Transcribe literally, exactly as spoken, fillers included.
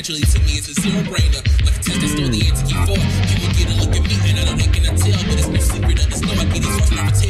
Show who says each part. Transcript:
Speaker 1: naturally to me, it's a zero-brainer. Like a test that stole the antique for. People get a look at me and I know they cannot tell, but it's no secret. I just know I get these first never tell.